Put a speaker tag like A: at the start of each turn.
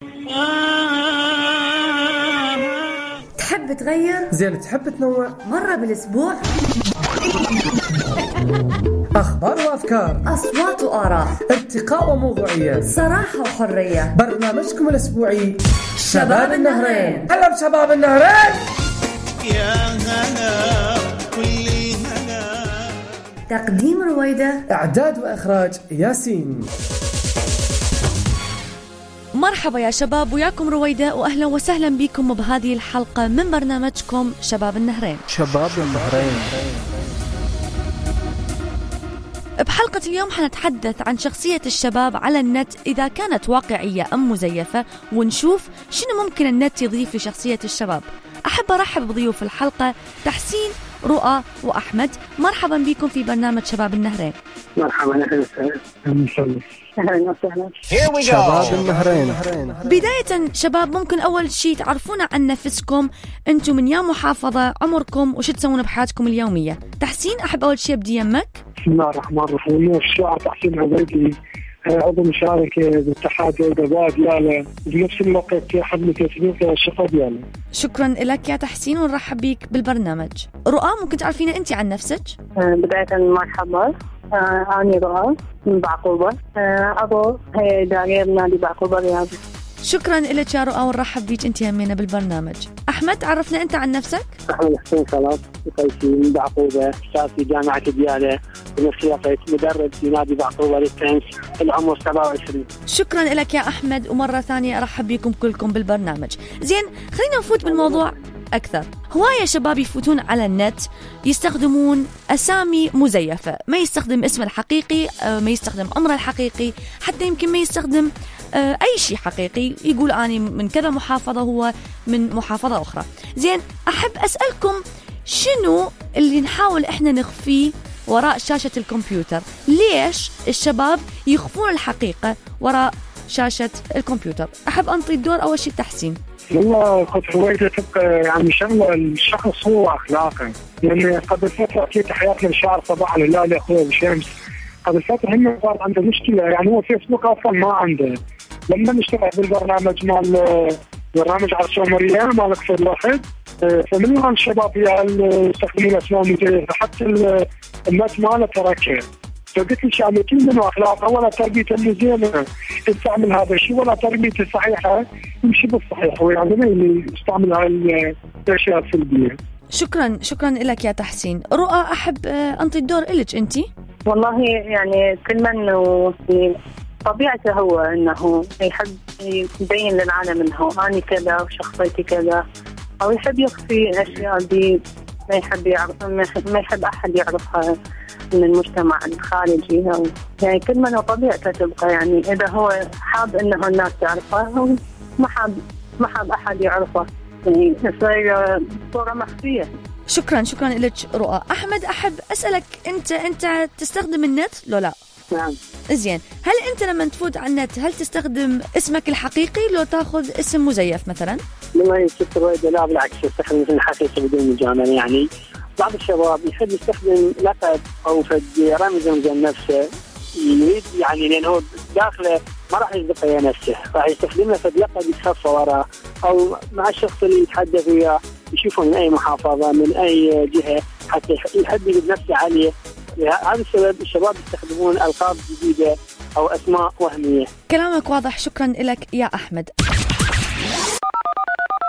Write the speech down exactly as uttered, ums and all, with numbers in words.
A: تحب تغير؟
B: زين تحب تنوع؟
A: مرة بالأسبوع؟
B: أخبار وأفكار،
A: أصوات وآراء،
B: ارتقاء وموضوعية،
A: صراحة وحرية.
B: برنامجكم الأسبوعي شباب,
A: شباب
B: النهرين.
A: النهرين.
B: هلا بشباب النهرين.
C: يا هلا كل هلا.
A: تقديم رويدة،
B: إعداد وإخراج ياسين.
D: مرحبا يا شباب، وياكم رويدة، وأهلا وسهلا بكم بهذه الحلقة من برنامجكم شباب النهرين.
B: شباب النهرين.
D: بحلقة اليوم حنتحدث عن شخصية الشباب على النت، إذا كانت واقعية أم مزيفة، ونشوف شنو ممكن النت يضيف لشخصية الشباب. أحب أرحب بضيوف الحلقة تحسين، رؤى وأحمد. مرحبا بكم في برنامج شباب النهرين.
E: مرحبا، أهلا وسهلا. أهلا وسهلا.
B: شباب النهرين.
D: بداية شباب، ممكن أول شيء تعرفونا عن نفسكم، أنتم من يا محافظة، عمركم، وش تسوون بحياتكم اليومية؟ تحسين، أحب أول شيء بدي يمك.
E: بسم الله الرحمن الرحيم. الشاعر تحسين عبيدي، عضو مشاركة باتحاد الدباب يالا، بنفس الوقت حملة تسويق الشقة يالا.
D: شكرا لك يا تحسين، ونرحب بيك بالبرنامج. رؤى، ممكن تعرفينا أنت عن نفسك؟
F: بداية مرحبا، أنا رؤى من بعقوبة، عضو هيئة إدارية بنادي بعقوبة الرياضي.
D: شكرا لك يا رؤى، ونرحب بيك أنت همينا بالبرنامج. أحمد، عرفنا أنت عن نفسك.
E: أحمد حسين خلاص قيسي من بعقوبة، أستاذ في جامعة ديالى، بنفس الوقت مدرب في نادي بعقوبة للتنس، العمر سبعة وعشرين.
D: شكرا لك يا أحمد، ومرة ثانية أرحب بكم كلكم بالبرنامج. زين، خلينا نفوت بالموضوع أكثر. هواية شباب يفوتون على النت يستخدمون أسامي مزيفة، ما يستخدم اسمه الحقيقي، ما يستخدم عمره الحقيقي، حتى يمكن ما يستخدم أي شيء حقيقي، يقول أنا من كذا محافظة، هو من محافظة أخرى. زين، أحب أسألكم شنو اللي نحاول إحنا نخفيه وراء شاشة الكمبيوتر؟ ليش الشباب يخفون الحقيقة وراء شاشة الكمبيوتر؟ أحب أنطي الدور أول شيء تحسين.
E: والله خذ هوايته تبقى يعني شغله الشخص هو أخلاقه، يعني قبل فترة أكيد حياتنا الشعر صباح الهلال أخوه بشمس، قبل فترة هم صار عنده مشكلة، يعني هو فيسبوك أصلا ما عنده. لما نشتغل بالبرنامج مال برنامج على السومرية مال أكثر واحد، فمن هون الشباب يستخدمون أسماء مزيفة، حتى الناس ماله تركه. فقلت لي يعني كل منه أخلاقه، ولا تربيته المزينة يستعمل هذا الشيء، ولا تربيته الصحيحة يمشي بالصحيح، ويعني ما يستعمل هاي الأشياء السلبية.
D: شكرا شكرا لك يا تحسين. رؤى، أحب أنطي الدور إلك أنتي.
F: والله يعني كل من طبيعته هو أنه يحب يبين للعالم أنه أنا كذا وشخصيتي كذا، أو يحب يخفي أشياء دي ما يحب يعرف، ما يحب أحد يعرفها من المجتمع الخارجي. أو يعني كل من طبيعته تبقى، يعني إذا هو حاب أنه الناس تعرفه، ما حاب ما حاب أحد يعرفه، يعني يصير صورة مخفية.
D: شكرا شكرا لك رؤى. أحمد، أحب أسألك أنت أنت تستخدم النت لو لا؟
E: نعم.
D: زين، هل أنت لما تفوت على النت هل تستخدم اسمك الحقيقي لو تأخذ اسم مزيف مثلا؟
E: لما شفت رويدة لا بالعكس، يستخدم اسم الحقيقي بدون مجاملة. يعني بعض الشباب يحب يستخدم لقب أو فد رمز من نفسه، يريد يعني لأنه هو داخله ما راح يصدق نفسه، راح يستخدم له فد لقب يتخفى وراه، أو مع الشخص اللي يتحدث وياه يشوفه من أي محافظة من أي جهة حتى يحدد بنفسه عليه. هذا السبب الشباب يستخدمون ألقاب جديدة أو أسماء وهمية.
D: كلامك واضح، شكرا لك يا أحمد.